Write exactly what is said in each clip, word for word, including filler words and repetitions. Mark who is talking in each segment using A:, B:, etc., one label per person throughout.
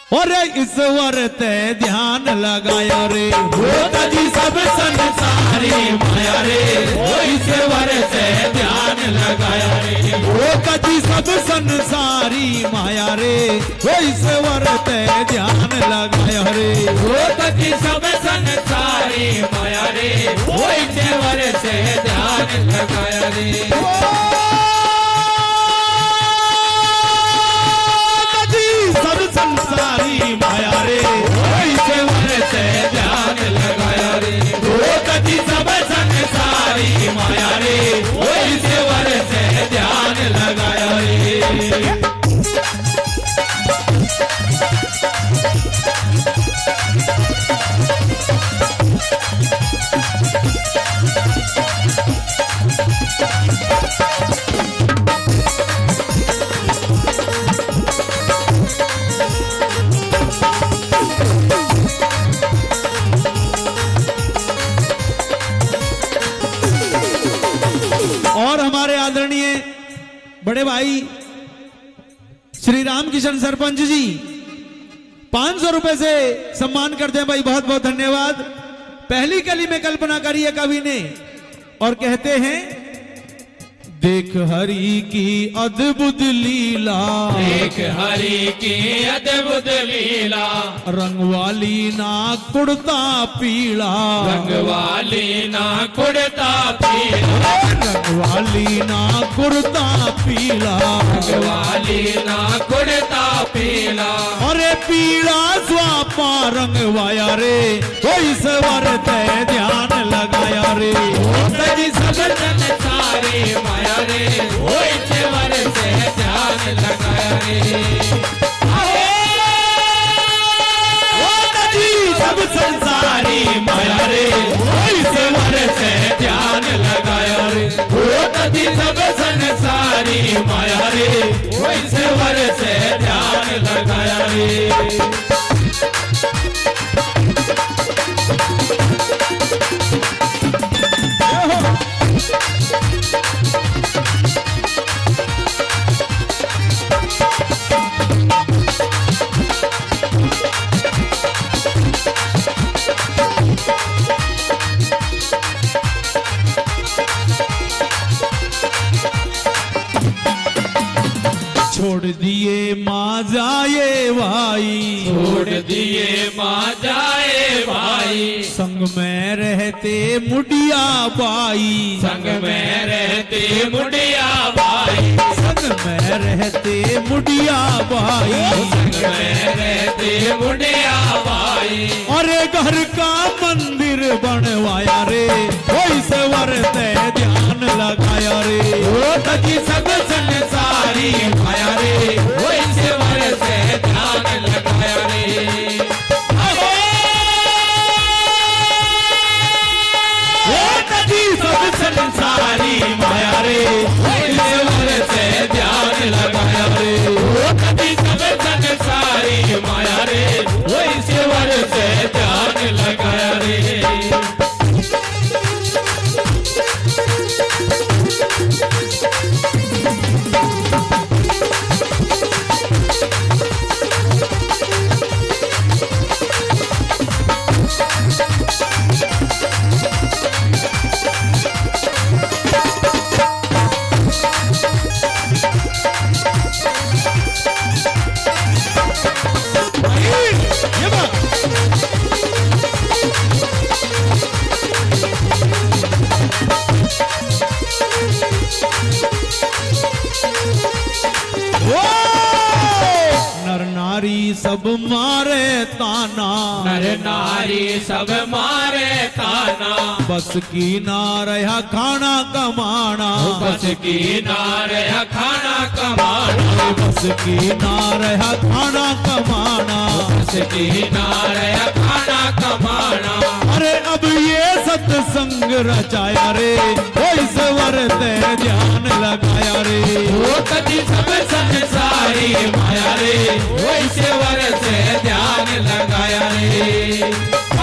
A: और ईश्वर ते ध्यान लगाया रे
B: वो कजी सब संसारी माया रे वो ईश्वर से ध्यान लगाया रे
A: वो कजी सब संसारी माया रे वो ईश्वर ते ध्यान लगाया रे
B: वो कजी सब संसारी माया रे वो ईश्वर से ध्यान लगाया रे
A: सब संसारी माया रे
B: वो ईश्वर से ध्यान लगाया रे वो कजी सब संसारी माया रे वो ईश्वर से ध्यान लगाया रे
A: और हमारे आदरणीय बड़े भाई श्री राम किशन सरपंच जी पांच सौ रुपए से सम्मान करते हैं भाई, बहुत बहुत धन्यवाद। पहली कली में कल्पना करी है कवि ने और कहते हैं देख हरि की अद्भुत लीला
B: देख हरि की अद्भुत लीला
A: रंग वाली ना कुड़ता पीला
B: रंग वाली ना कुड़ता पीला
A: रंग वाली ना कुड़ता पीला
B: रंग वाली ना कुड़ता पीला
A: अरे पीला स्वापा रंग वाया रे वो ईश्वर ते ध्यान लगाया रे
B: कजी सब संसारी माया रे वो ईश्वर से ध्यान लगाया रे
A: वो कजी सब संसारी
B: माया रे वो ईश्वर से ध्यान लगाया रे वो कजी सब संसारी माया रे वो ईश्वर से ध्यान लगाया रे
A: छोड़ दिए माँ जाए भाई
B: छोड़ दिए माँ जाए भाई
A: संग में रहते मुडिया बाई
B: संग में रहते मुडिया भाई
A: संग में रहते मुडिया बाई
B: संग में रहते मुडिया भाई
A: अरे घर का मंदिर बनवाया रे वो ईश्वर ते ध्यान लगाया रे
B: वो कजी सब संसारी माया रे वो ईश्वर से ध्यान लगाया रे वो कजी सब संसारी माया रे वो ईश्वर से ध्यान लगाया रे वो कजी सब संसारी माया रे वो ईश्वर से ध्यान लगाया रे
A: नर नारी सब मारे ताना
B: नर नारी सब मारे ताना
A: बस की ना रहा खाना कमाना
B: बस की नार है खाना कमाना
A: बस की ना रहा खाना कमाना
B: बस की नार है खाना कमाना
A: अरे अब ये सत्संग रचाया रे वो ईश्वर ते ध्यान लगाया रे
B: वो कभी सब संसारी माया रे वो ईश्वर से ध्यान लगाया रे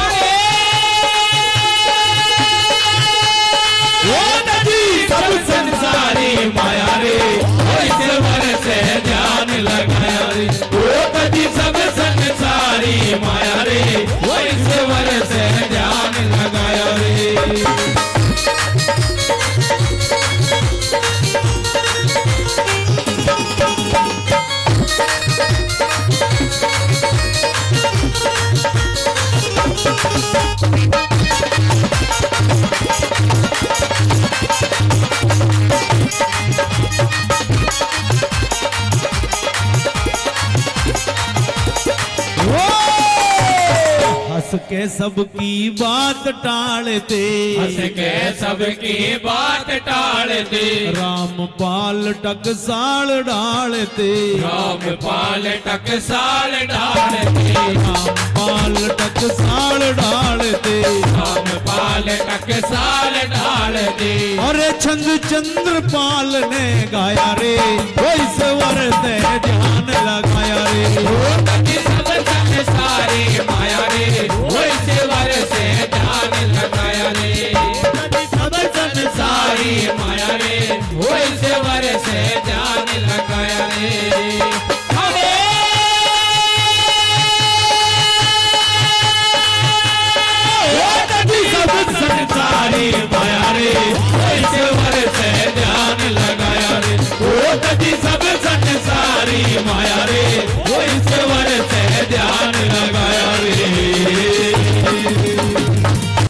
B: वो कभी सब संसारी माया रे वो ईश्वर से ध्यान लगाया रे वो कभी सब संसारी
A: के सबकी बात टालते,
B: हंस के सबकी बात टालते,
A: रामपाल टकसाल डालते,
B: रामपाल टकसाल डालते,
A: रामपाल टकसाल डालते,
B: रामपाल टकसाल डालते।
A: और छंद चंद्रपाल ने गाया रे, वो ईश्वर से ध्यान लगाया रे।
B: सब संसारी माया रे, वो ईश्वर से ध्यान लगाया रे। सब संसारी